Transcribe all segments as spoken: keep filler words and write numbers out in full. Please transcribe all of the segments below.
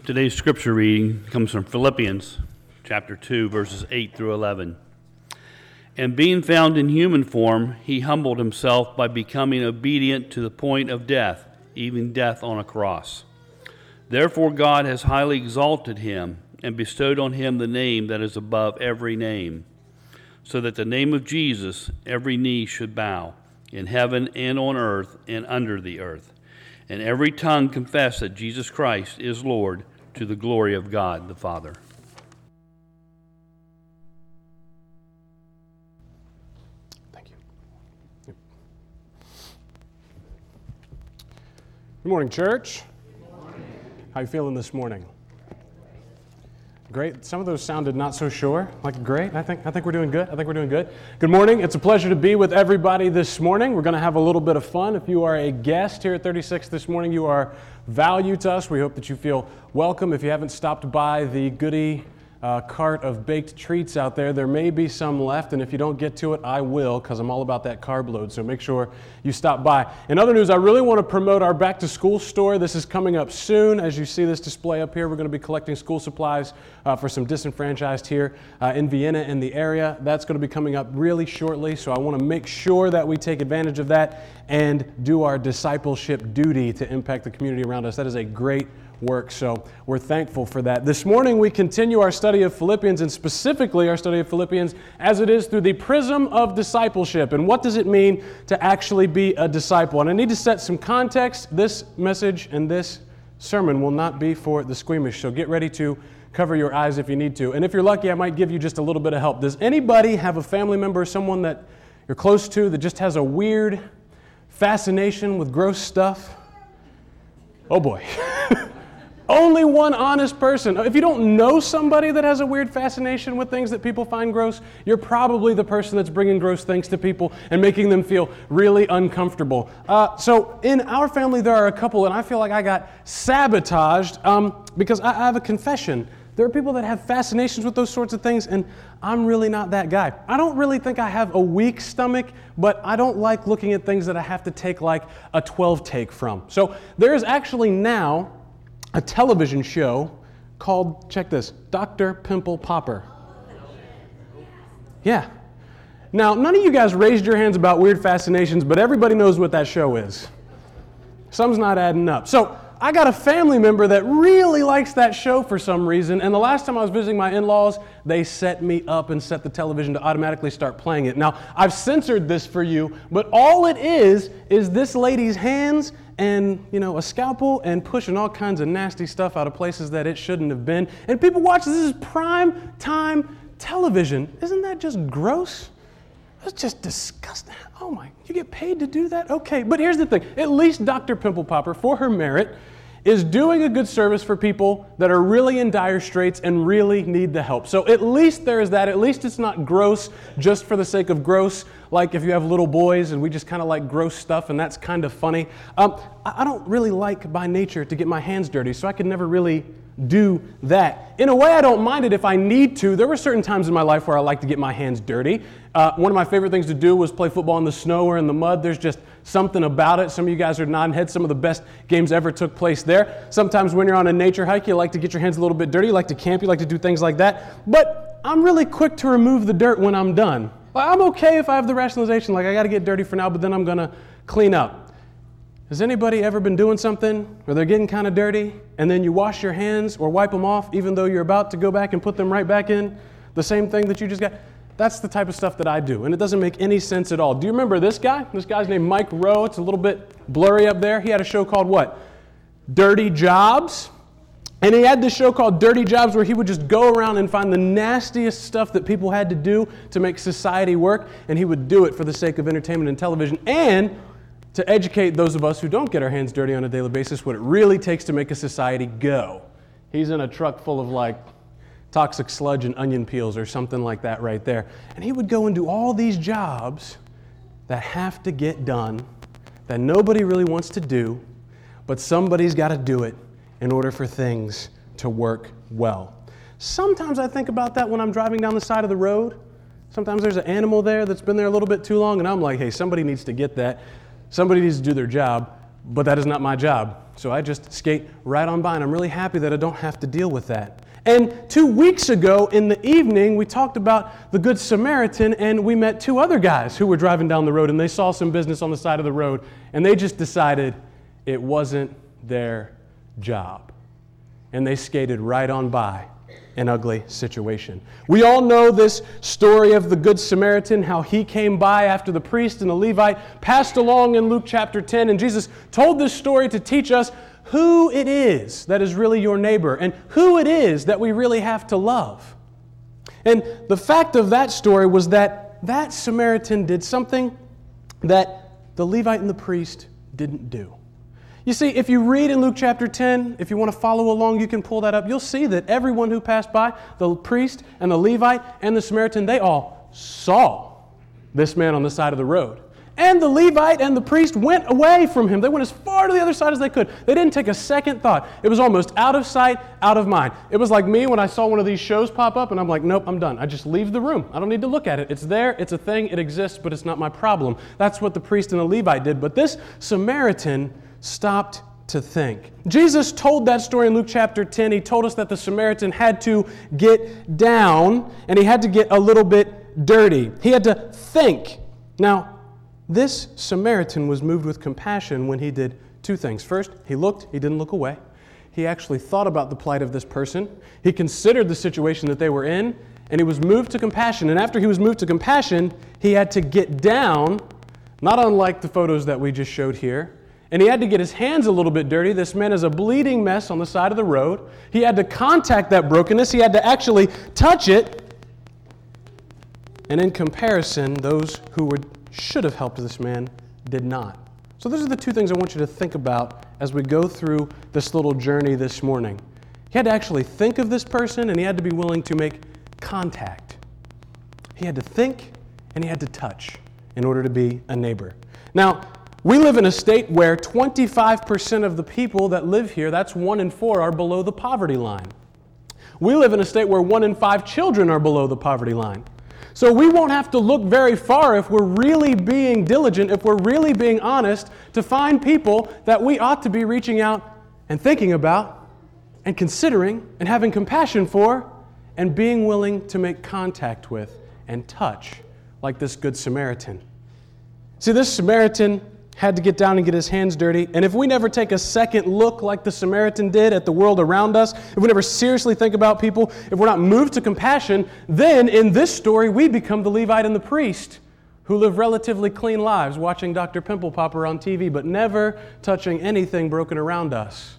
Today's scripture reading comes from Philippians chapter two, verses eight through eleven. And being found in human form, he humbled himself by becoming obedient to the point of death, even death on a cross. Therefore God has highly exalted him and bestowed on him the name that is above every name, so that the name of Jesus every knee should bow, in heaven and on earth and under the earth, and every tongue confess that Jesus Christ is Lord, to the glory of God the Father. Thank you. Yep. Good morning, church. Good morning. How you feeling this morning? Great. Some of those sounded not so sure. Like great. I think I think we're doing good. I think we're doing good. Good morning. It's a pleasure to be with everybody this morning. We're going to have a little bit of fun. If you are a guest here at thirty-six this morning, you are value to us. We hope that you feel welcome. If you haven't stopped by the goodie uh, cart of baked treats out there, there may be some left, and if you don't get to it, I will, because I'm all about that carb load, so make sure you stop by. In other news, I really want to promote our back-to-school store. This is coming up soon. As you see this display up here, we're going to be collecting school supplies uh, for some disenfranchised here uh, in Vienna and the area. That's going to be coming up really shortly, so I want to make sure that we take advantage of that and do our discipleship duty to impact the community around us. That is a great work, so we're thankful for that. This morning we continue our study of Philippians, and specifically our study of Philippians as it is through the prism of discipleship. And what does it mean to actually be a disciple? And I need to set some context. This message and this sermon will not be for the squeamish, so get ready to cover your eyes if you need to. And if you're lucky, I might give you just a little bit of help. Does anybody have a family member, someone that you're close to, that just has a weird fascination with gross stuff? Oh boy. Only one honest person. If you don't know somebody that has a weird fascination with things that people find gross, you're probably the person that's bringing gross things to people and making them feel really uncomfortable. Uh, so in our family, there are a couple, and I feel like I got sabotaged um, because I, I have a confession. There are people that have fascinations with those sorts of things, and I'm really not that guy. I don't really think I have a weak stomach, but I don't like looking at things that I have to take like a twelve take from. So there is actually now a television show called, check this, Doctor Pimple Popper. Yeah. Now, none of you guys raised your hands about weird fascinations, but everybody knows what that show is. Something's not adding up. So I got a family member that really likes that show for some reason, and the last time I was visiting my in-laws, they set me up and set the television to automatically start playing it. Now, I've censored this for you, but all it is is this lady's hands and, you know, a scalpel and pushing all kinds of nasty stuff out of places that it shouldn't have been. And people watch this. This is prime time television. Isn't that just gross? That's just disgusting. Oh my, you get paid to do that? Okay, but here's the thing. At least Doctor Pimple Popper, for her merit, is doing a good service for people that are really in dire straits and really need the help. So at least there is that. At least it's not gross just for the sake of gross, like if you have little boys and we just kind of like gross stuff and that's kind of funny. Um, I don't really like by nature to get my hands dirty, so I could never really do that. In a way, I don't mind it if I need to. There were certain times in my life where I like to get my hands dirty. Uh, one of my favorite things to do was play football in the snow or in the mud. There's just something about it. Some of you guys are nodding heads. Some of the best games ever took place there. Sometimes when you're on a nature hike, you like to get your hands a little bit dirty. You like to camp. You like to do things like that. But I'm really quick to remove the dirt when I'm done. I'm okay if I have the rationalization, like I got to get dirty for now, but then I'm going to clean up. Has anybody ever been doing something where they're getting kind of dirty and then you wash your hands or wipe them off even though you're about to go back and put them right back in the same thing that you just got? That's the type of stuff that I do, and it doesn't make any sense at all. Do you remember this guy? This guy's named Mike Rowe. It's a little bit blurry up there. He had a show called what? Dirty Jobs. And he had this show called Dirty Jobs where he would just go around and find the nastiest stuff that people had to do to make society work, and he would do it for the sake of entertainment and television and to educate those of us who don't get our hands dirty on a daily basis what it really takes to make a society go. He's in a truck full of like toxic sludge and onion peels or something like that right there. And he would go and do all these jobs that have to get done, that nobody really wants to do, but somebody's got to do it in order for things to work well. Sometimes I think about that when I'm driving down the side of the road. Sometimes there's an animal there that's been there a little bit too long, and I'm like, hey, somebody needs to get that. Somebody needs to do their job. But that is not my job. So I just skate right on by, and I'm really happy that I don't have to deal with that. And two weeks ago in the evening, we talked about the Good Samaritan, and we met two other guys who were driving down the road, and they saw some business on the side of the road, and they just decided it wasn't their job. And they skated right on by an ugly situation. We all know this story of the Good Samaritan, how he came by after the priest and the Levite passed along in Luke chapter ten, and Jesus told this story to teach us who it is that is really your neighbor and who it is that we really have to love. And the fact of that story was that that Samaritan did something that the Levite and the priest didn't do. You see, if you read in Luke chapter ten, if you want to follow along, you can pull that up. You'll see that everyone who passed by, the priest and the Levite and the Samaritan, they all saw this man on the side of the road. And the Levite and the priest went away from him. They went as far to the other side as they could. They didn't take a second thought. It was almost out of sight, out of mind. It was like me when I saw one of these shows pop up, and I'm like, nope, I'm done. I just leave the room. I don't need to look at it. It's there, it's a thing, it exists, but it's not my problem. That's what the priest and the Levite did. But this Samaritan stopped to think. Jesus told that story in Luke chapter ten. He told us that the Samaritan had to get down, and he had to get a little bit dirty. He had to think. Now, this Samaritan was moved with compassion when he did two things. First, he looked, he didn't look away. He actually thought about the plight of this person. He considered the situation that they were in, and he was moved to compassion. And after he was moved to compassion, he had to get down, not unlike the photos that we just showed here, and he had to get his hands a little bit dirty. This man is a bleeding mess on the side of the road. He had to contact that brokenness. He had to actually touch it. And in comparison, those who were should have helped this man did not. So those are the two things I want you to think about as we go through this little journey this morning. He had to actually think of this person, and he had to be willing to make contact. He had to think, and he had to touch in order to be a neighbor. Now, we live in a state where twenty-five percent of the people that live here, that's one in four, are below the poverty line. We live in a state where one in five children are below the poverty line. So we won't have to look very far if we're really being diligent, if we're really being honest, to find people that we ought to be reaching out and thinking about and considering and having compassion for and being willing to make contact with and touch, like this Good Samaritan. See, this Samaritan had to get down and get his hands dirty. And if we never take a second look like the Samaritan did at the world around us, if we never seriously think about people, if we're not moved to compassion, then in this story we become the Levite and the priest who live relatively clean lives watching Doctor Pimple Popper on T V, but never touching anything broken around us.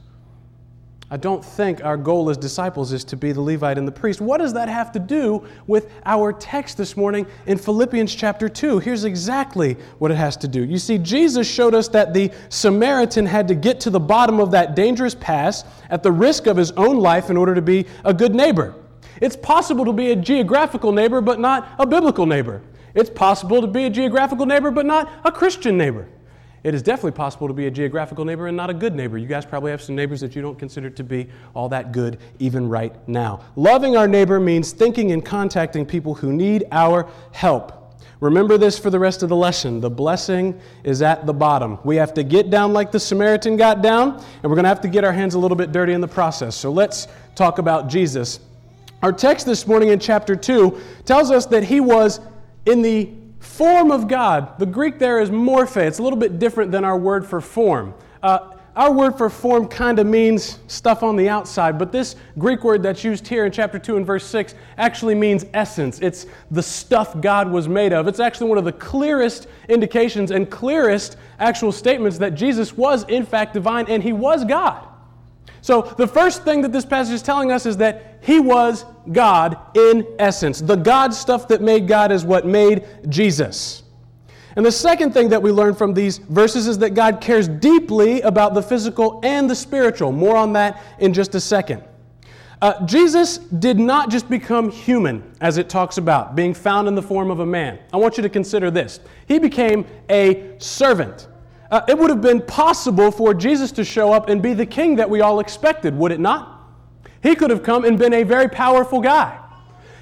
I don't think our goal as disciples is to be the Levite and the priest. What does that have to do with our text this morning in Philippians chapter two? Here's exactly what it has to do. You see, Jesus showed us that the Samaritan had to get to the bottom of that dangerous pass at the risk of his own life in order to be a good neighbor. It's possible to be a geographical neighbor, but not a biblical neighbor. It's possible to be a geographical neighbor, but not a Christian neighbor. It is definitely possible to be a geographical neighbor and not a good neighbor. You guys probably have some neighbors that you don't consider to be all that good even right now. Loving our neighbor means thinking and contacting people who need our help. Remember this for the rest of the lesson. The blessing is at the bottom. We have to get down like the Samaritan got down, and we're going to have to get our hands a little bit dirty in the process. So let's talk about Jesus. Our text this morning in chapter two tells us that he was in the form of God. The Greek there is morphe. It's a little bit different than our word for form. Uh, our word for form kind of means stuff on the outside, but this Greek word that's used here in chapter two and verse six actually means essence. It's the stuff God was made of. It's actually one of the clearest indications and clearest actual statements that Jesus was in fact divine and he was God. So the first thing that this passage is telling us is that he was God in essence. The God stuff that made God is what made Jesus. And the second thing that we learn from these verses is that God cares deeply about the physical and the spiritual. More on that in just a second. Uh, Jesus did not just become human, as it talks about, being found in the form of a man. I want you to consider this. He became a servant. Uh, it would have been possible for Jesus to show up and be the king that we all expected, would it not? He could have come and been a very powerful guy.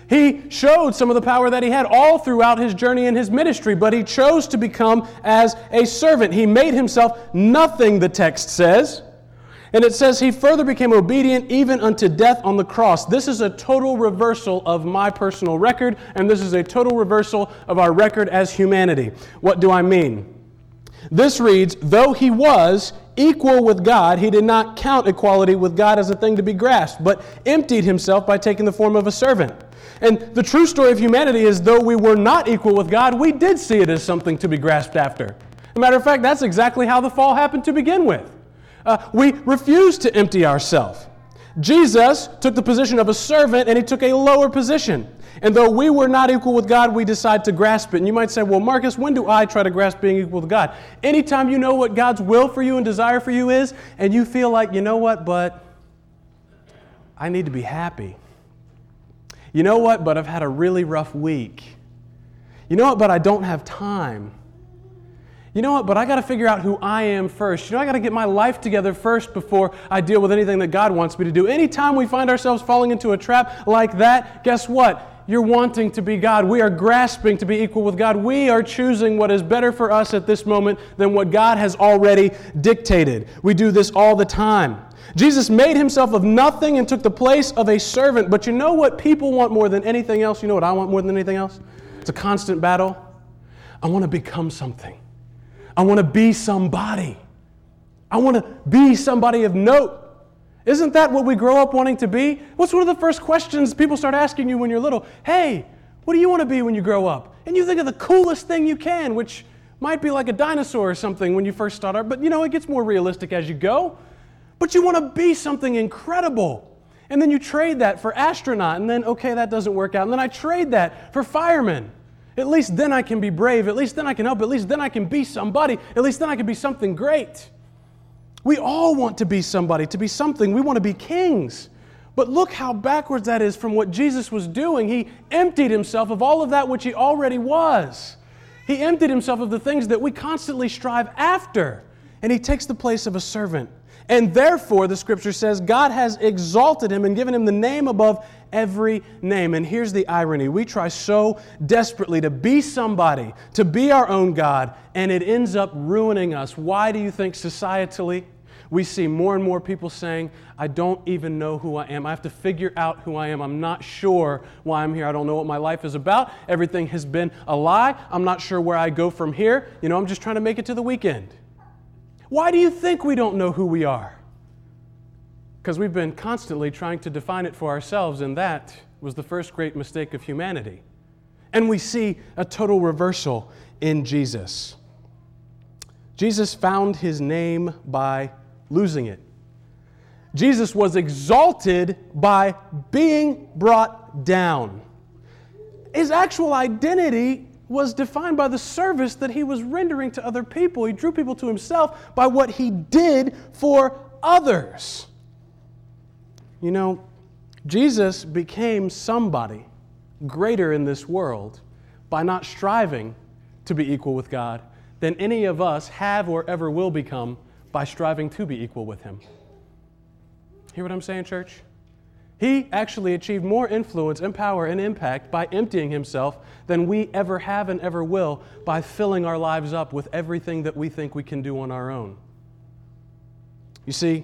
He showed some of the power that he had all throughout his journey in his ministry, but he chose to become as a servant. He made himself nothing, the text says. And it says he further became obedient even unto death on the cross. This is a total reversal of my personal record, and this is a total reversal of our record as humanity. What do I mean? This reads, though he was equal with God, he did not count equality with God as a thing to be grasped, but emptied himself by taking the form of a servant. And the true story of humanity is, though we were not equal with God, we did see it as something to be grasped after. As a matter of fact, that's exactly how the fall happened to begin with. Uh, we refused to empty ourselves. Jesus took the position of a servant, and he took a lower position. And though we were not equal with God, we decided to grasp it. And you might say, well, Marcus, when do I try to grasp being equal with God? Anytime you know what God's will for you and desire for you is, and you feel like, you know what, but I need to be happy. You know what, but I've had a really rough week. You know what, but I don't have time. You know what, but I got to figure out who I am first. You know, I got to get my life together first before I deal with anything that God wants me to do. Anytime we find ourselves falling into a trap like that, guess what? You're wanting to be God. We are grasping to be equal with God. We are choosing what is better for us at this moment than what God has already dictated. We do this all the time. Jesus made himself of nothing and took the place of a servant. But you know what people want more than anything else? You know what I want more than anything else? It's a constant battle. I want to become something. I want to be somebody. I want to be somebody of note. Isn't that what we grow up wanting to be? What's one of the first questions people start asking you when you're little? Hey, what do you want to be when you grow up? And you think of the coolest thing you can, which might be like a dinosaur or something when you first start out. But you know, it gets more realistic as you go. But you want to be something incredible. And then you trade that for astronaut. And then, okay, that doesn't work out. And then I trade that for fireman. At least then I can be brave. At least then I can help. At least then I can be somebody. At least then I can be something great. We all want to be somebody, to be something. We want to be kings. But look how backwards that is from what Jesus was doing. He emptied himself of all of that which he already was. He emptied himself of the things that we constantly strive after. And he takes the place of a servant. And therefore, the Scripture says, God has exalted him and given him the name above every name. And here's the irony. We try so desperately to be somebody, to be our own God, and it ends up ruining us. Why do you think societally we see more and more people saying, I don't even know who I am. I have to figure out who I am. I'm not sure why I'm here. I don't know what my life is about. Everything has been a lie. I'm not sure where I go from here. You know, I'm just trying to make it to the weekend. Why do you think we don't know who we are? Because we've been constantly trying to define it for ourselves, and that was the first great mistake of humanity. And we see a total reversal in Jesus. Jesus found his name by losing it. Jesus was exalted by being brought down. His actual identity was defined by the service that he was rendering to other people. He drew people to himself by what he did for others. You know, Jesus became somebody greater in this world by not striving to be equal with God than any of us have or ever will become by striving to be equal with him. Hear what I'm saying, church? He actually achieved more influence and power and impact by emptying himself than we ever have and ever will by filling our lives up with everything that we think we can do on our own. You see,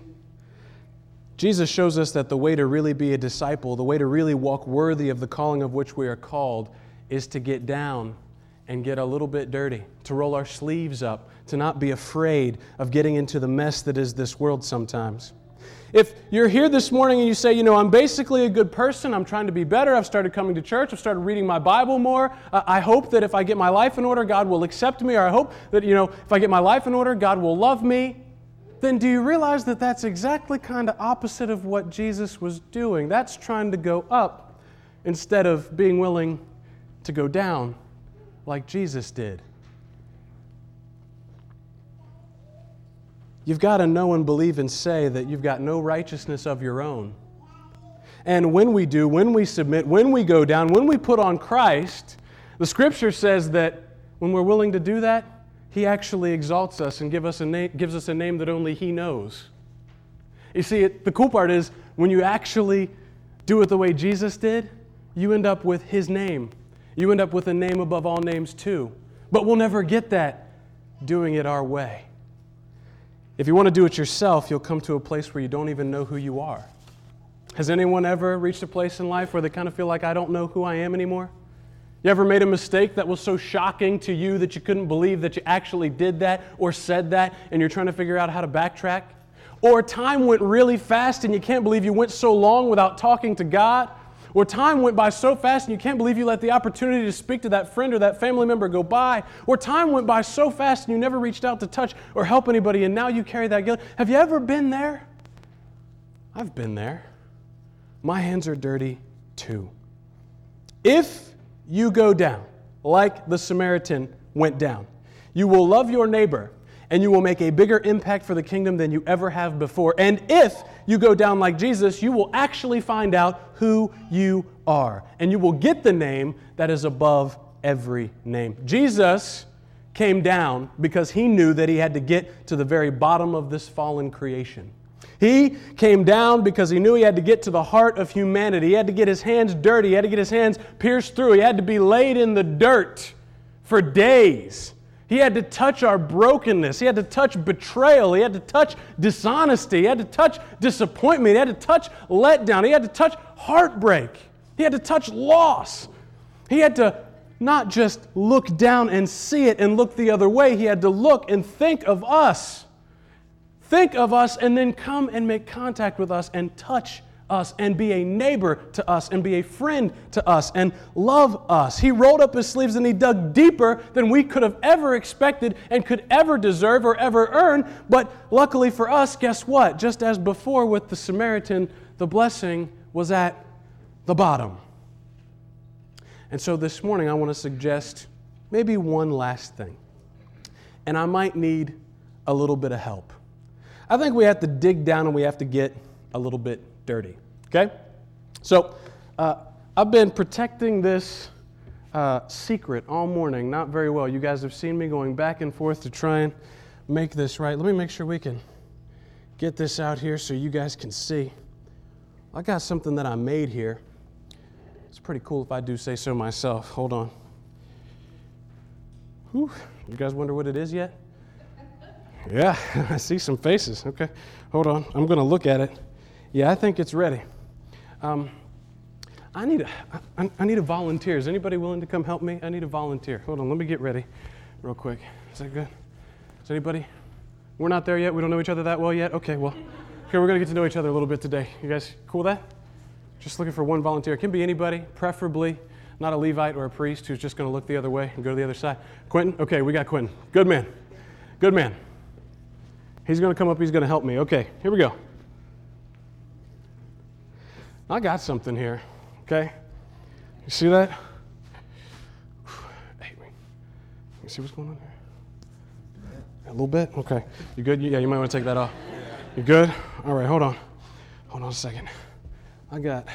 Jesus shows us that the way to really be a disciple, the way to really walk worthy of the calling of which we are called, is to get down and get a little bit dirty, to roll our sleeves up, to not be afraid of getting into the mess that is this world sometimes. If you're here this morning and you say, you know, I'm basically a good person, I'm trying to be better, I've started coming to church, I've started reading my Bible more, uh, I hope that if I get my life in order, God will accept me, or I hope that, you know, if I get my life in order, God will love me, then do you realize that that's exactly kind of opposite of what Jesus was doing? That's trying to go up instead of being willing to go down like Jesus did. You've got to know and believe and say that you've got no righteousness of your own. And when we do, when we submit, when we go down, when we put on Christ, the Scripture says that when we're willing to do that, He actually exalts us and give us a name, gives us a name that only He knows. You see, it, the cool part is when you actually do it the way Jesus did, you end up with his name. You end up with a name above all names too. But we'll never get that doing it our way. If you want to do it yourself, you'll come to a place where you don't even know who you are. Has anyone ever reached a place in life where they kind of feel like, I don't know who I am anymore? You ever made a mistake that was so shocking to you that you couldn't believe that you actually did that or said that, and you're trying to figure out how to backtrack? Or time went really fast and you can't believe you went so long without talking to God? Or time went by so fast and you can't believe you let the opportunity to speak to that friend or that family member go by? Or time went by so fast and you never reached out to touch or help anybody, and now you carry that guilt? Have you ever been there? I've been there. My hands are dirty too. If you go down like the Samaritan went down, you will love your neighbor and you will make a bigger impact for the kingdom than you ever have before. And if you go down like Jesus, you will actually find out who you are. And you will get the name that is above every name. Jesus came down because he knew that he had to get to the very bottom of this fallen creation. He came down because he knew he had to get to the heart of humanity. He had to get his hands dirty. He had to get his hands pierced through. He had to be laid in the dirt for days. He had to touch our brokenness. He had to touch betrayal. He had to touch dishonesty. He had to touch disappointment. He had to touch letdown. He had to touch heartbreak. He had to touch loss. He had to not just look down and see it and look the other way. He had to look and think of us. Think of us and then come and make contact with us and touch us and be a neighbor to us and be a friend to us and love us. He rolled up his sleeves and he dug deeper than we could have ever expected and could ever deserve or ever earn. But luckily for us, guess what? Just as before with the Samaritan, the blessing was at the bottom. And so this morning I want to suggest maybe one last thing. And I might need a little bit of help. I think we have to dig down and we have to get a little bit dirty, okay? So uh, I've been protecting this uh, secret all morning, not very well. You guys have seen me going back and forth to try and make this right. Let me make sure we can get this out here so you guys can see. I got something that I made here. It's pretty cool if I do say so myself. Hold on. Whew. You guys wonder what it is yet? Yeah, I see some faces. Okay, hold on. I'm going to look at it. Yeah, I think it's ready. Um, I need a, I, I need a volunteer. Is anybody willing to come help me? I need a volunteer. Hold on, let me get ready real quick. Is that good? Is anybody? We're not there yet? We don't know each other that well yet? Okay, well, okay, we're going to get to know each other a little bit today. You guys cool with that? Just looking for one volunteer. It can be anybody, preferably not a Levite or a priest who's just going to look the other way and go to the other side. Quentin? Okay, we got Quentin. Good man. Good man. He's going to come up. He's going to help me. Okay, here we go. I got something here, okay? You see that? Hey, wait. You see what's going on here? A little bit? Okay. You good? Yeah, you might want to take that off. You good? All right, hold on. Hold on a second. I got...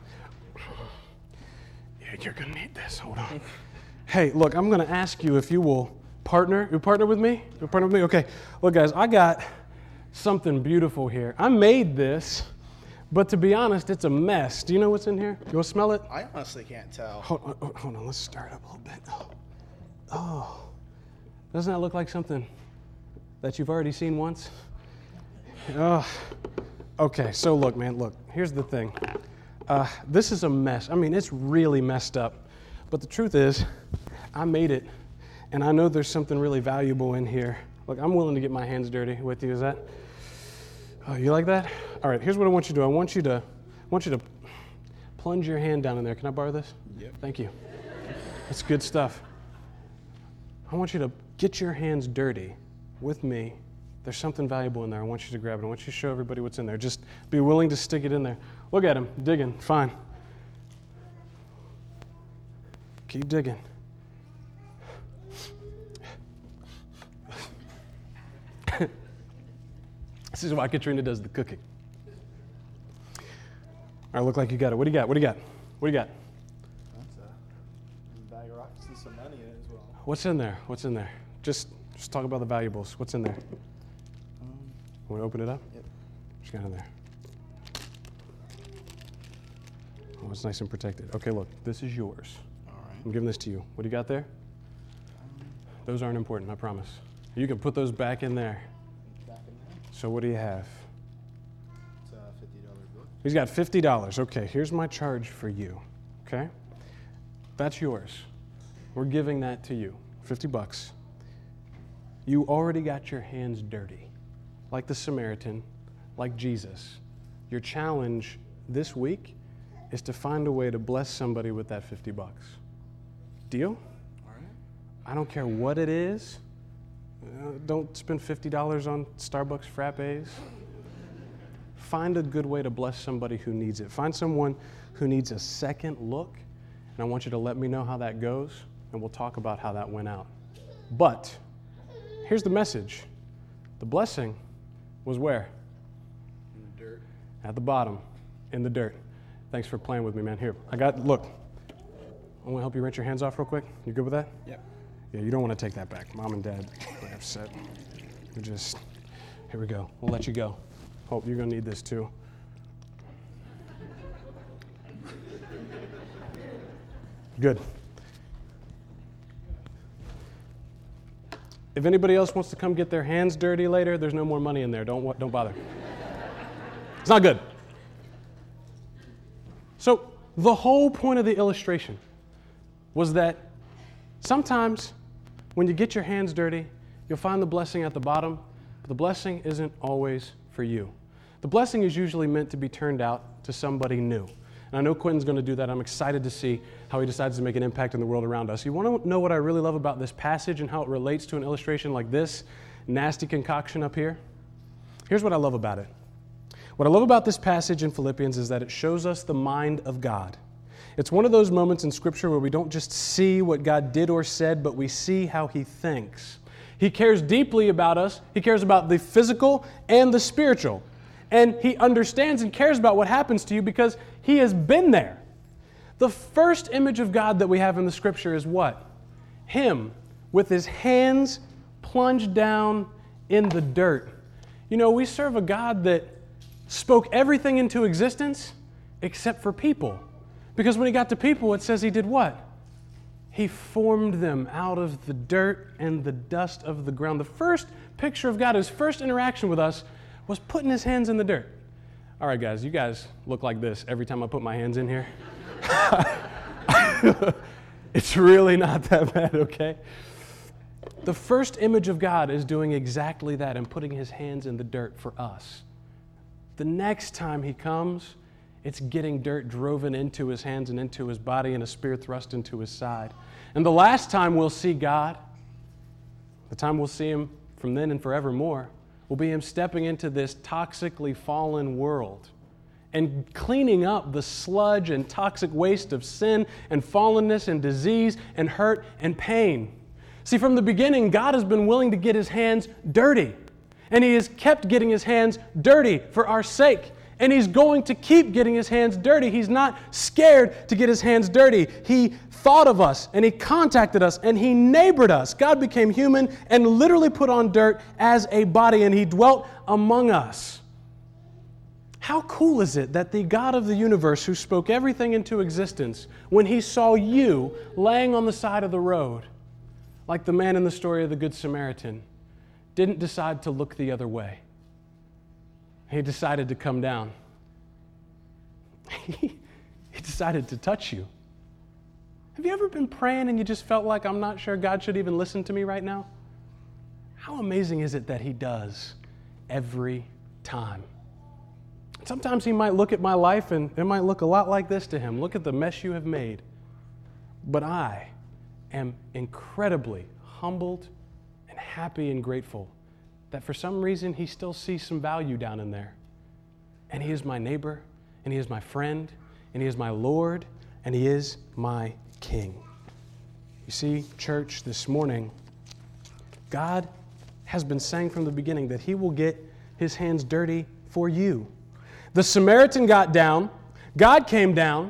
Yeah, you're going to need this. Hold on. Hey, look, I'm going to ask you if you will partner. You partner with me? You partner with me? Okay. Look, guys, I got something beautiful here. I made this... But to be honest, it's a mess. Do you know what's in here? You want to smell it? I honestly can't tell. Hold on, hold on. Let's stir it up a little bit. Oh. oh. Doesn't that look like something that you've already seen once? Oh. Okay, so look, man, look. Here's the thing. Uh, this is a mess. I mean, it's really messed up. But the truth is, I made it, and I know there's something really valuable in here. Look, I'm willing to get my hands dirty with you. Is that? Oh, you like that? All right, here's what I want you to do. I want you to, I want you to plunge your hand down in there. Can I borrow this? Yep. Thank you. That's good stuff. I want you to get your hands dirty with me. There's something valuable in there. I want you to grab it. I want you to show everybody what's in there. Just be willing to stick it in there. Look at him, digging. Fine. Keep digging. This is why Katrina does the cooking. All right, look like you got it. What do you got? What do you got? What do you got? That's a bag of rocks and some money in it as well. What's in there? What's in there? Just just talk about the valuables. What's in there? Um, Want to open it up? Yep. What's got in there? it's nice and protected. Okay, look, this is yours. All right. I'm giving this to you. What do you got there? Those aren't important, I promise. You can put those back in there. Back in there. So what do you have? It's a fifty dollar book. He's got fifty dollars. Okay, here's my charge for you. Okay? That's yours. We're giving that to you. fifty bucks. You already got your hands dirty. Like the Samaritan, like Jesus. Your challenge this week is to find a way to bless somebody with that fifty bucks. Deal? All right. I don't care what it is. Uh, don't spend fifty dollars on Starbucks frappes. Find a good way to bless somebody who needs it. Find someone who needs a second look, and I want you to let me know how that goes, and we'll talk about how that went out. But here's the message. The blessing was where? In the dirt. At the bottom, in the dirt. Thanks for playing with me, man. Here, I got, look. I want to help you rinse your hands off real quick. You good with that? Yep. Yeah, you don't want to take that back. Mom and Dad are upset. We're just, here we go. We'll let you go. Hope you're going to need this too. Good. If anybody else wants to come get their hands dirty later, there's no more money in there. Don't, don't bother. It's not good. So the whole point of the illustration was that sometimes when you get your hands dirty, you'll find the blessing at the bottom, but the blessing isn't always for you. The blessing is usually meant to be turned out to somebody new. And I know Quentin's going to do that. I'm excited to see how he decides to make an impact in the world around us. You want to know what I really love about this passage and how it relates to an illustration like this nasty concoction up here? Here's what I love about it. What I love about this passage in Philippians is that it shows us the mind of God. It's one of those moments in Scripture where we don't just see what God did or said, but we see how He thinks. He cares deeply about us. He cares about the physical and the spiritual. And He understands and cares about what happens to you because He has been there. The first image of God that we have in the Scripture is what? Him with His hands plunged down in the dirt. You know, we serve a God that spoke everything into existence except for people. Because when He got to people, it says He did what? He formed them out of the dirt and the dust of the ground. The first picture of God, His first interaction with us, was putting His hands in the dirt. All right, guys, you guys look like this every time I put my hands in here. It's really not that bad, okay? The first image of God is doing exactly that and putting His hands in the dirt for us. The next time He comes, it's getting dirt driven into His hands and into His body and a spear thrust into His side. And the last time we'll see God, the time we'll see Him from then and forevermore, will be Him stepping into this toxically fallen world and cleaning up the sludge and toxic waste of sin and fallenness and disease and hurt and pain. See, from the beginning, God has been willing to get His hands dirty. And He has kept getting His hands dirty for our sake. And He's going to keep getting His hands dirty. He's not scared to get His hands dirty. He thought of us, and He contacted us, and He neighbored us. God became human and literally put on dirt as a body, and He dwelt among us. How cool is it that the God of the universe, who spoke everything into existence, when He saw you laying on the side of the road, like the man in the story of the Good Samaritan, didn't decide to look the other way. He decided to come down. He decided to touch you. Have you ever been praying and you just felt like, I'm not sure God should even listen to me right now? How amazing is it that He does every time? Sometimes He might look at my life and it might look a lot like this to Him. Look at the mess you have made. But I am incredibly humbled and happy and grateful that for some reason He still sees some value down in there. And He is my neighbor, and He is my friend, and He is my Lord, and He is my King. You see, church, this morning, God has been saying from the beginning that He will get His hands dirty for you. The Samaritan got down, God came down,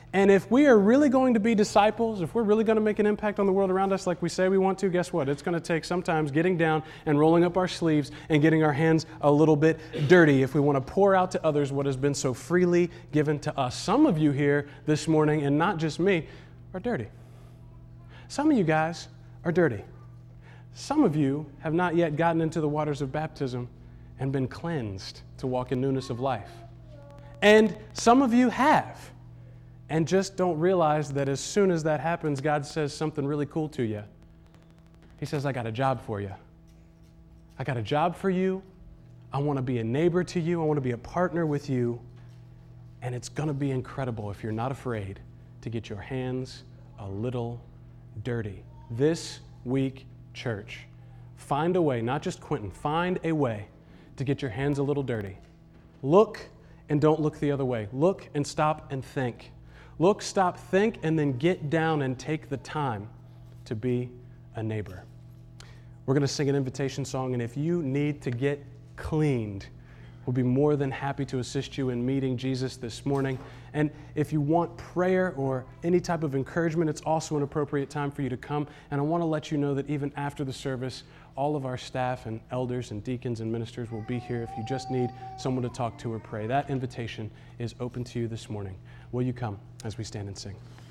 And if we are really going to be disciples, if we're really going to make an impact on the world around us like we say we want to, guess what? It's going to take sometimes getting down and rolling up our sleeves and getting our hands a little bit dirty if we want to pour out to others what has been so freely given to us. Some of you here this morning, and not just me, are dirty. Some of you guys are dirty. Some of you have not yet gotten into the waters of baptism and been cleansed to walk in newness of life. And some of you have, and just don't realize that as soon as that happens, God says something really cool to you. He says, I got a job for you. I got a job for you. I want to be a neighbor to you. I want to be a partner with you. And it's going to be incredible if you're not afraid to get your hands a little dirty. This week, church, find a way, not just Quentin, find a way to get your hands a little dirty. Look and don't look the other way. Look and stop and think. Look, stop, think, and then get down and take the time to be a neighbor. We're going to sing an invitation song, and if you need to get cleaned, we'll be more than happy to assist you in meeting Jesus this morning. And if you want prayer or any type of encouragement, it's also an appropriate time for you to come. And I want to let you know that even after the service, all of our staff and elders and deacons and ministers will be here if you just need someone to talk to or pray. That invitation is open to you this morning. Will you come as we stand and sing?